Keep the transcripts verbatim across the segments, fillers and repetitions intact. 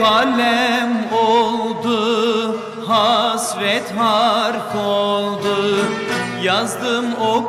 kalem oldu, hasret harf oldu. Yazdım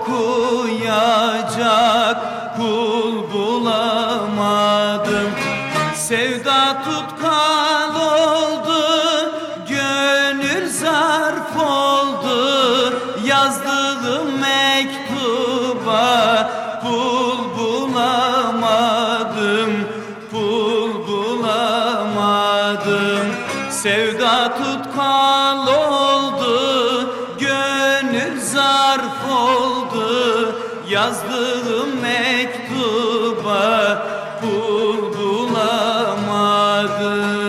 okuyacak kul bulamadım. Sevda tutkal oldu, gönül zarf oldu. Yazdığım mektuba pul bulamadım, pul bulamadım. Sevda tutkal oldu, gönül zarf oldu. Yazdığım mektuba pul bulamadım.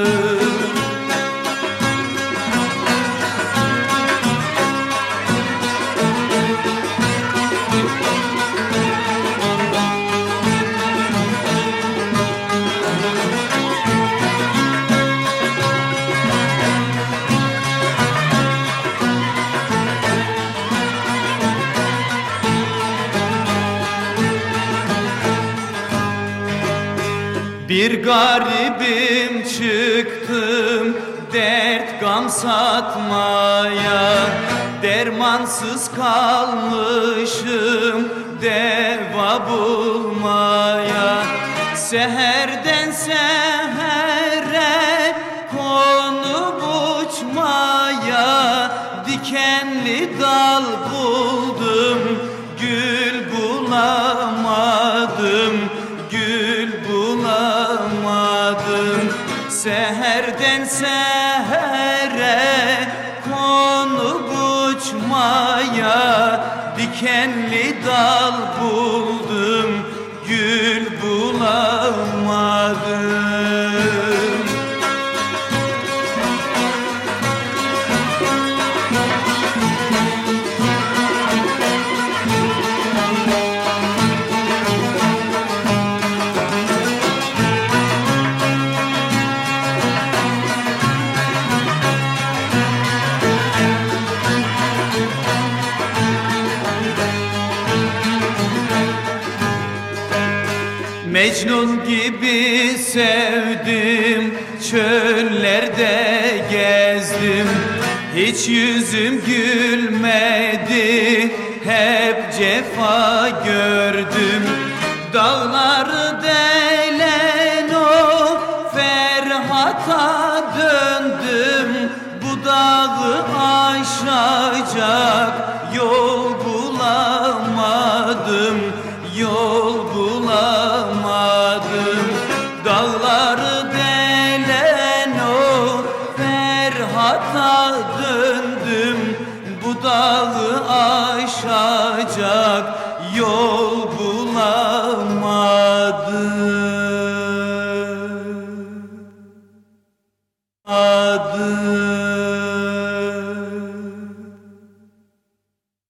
Bir garibim çıktım dert gam satmaya. Dermansız kalmışım deva bulmaya. Seherden sehere konup uçmaya. Dikenli dal buldum, gül bulamadım, gül bulamadım. Seherden sehere konup uçmaya. Dikenli dal buldum, gül bulamadım. Mecnun gibi sevdim, çöllerde gezdim. Hiç yüzüm gülmedi, hep cefa gördüm. Dağları delen o Ferhat'a döndüm. Bu dağı aşacak yol bulamadım, yol bulamadım. Dağları delen o Ferhat'a döndüm. Bu dağı aşacak yol bulamadım.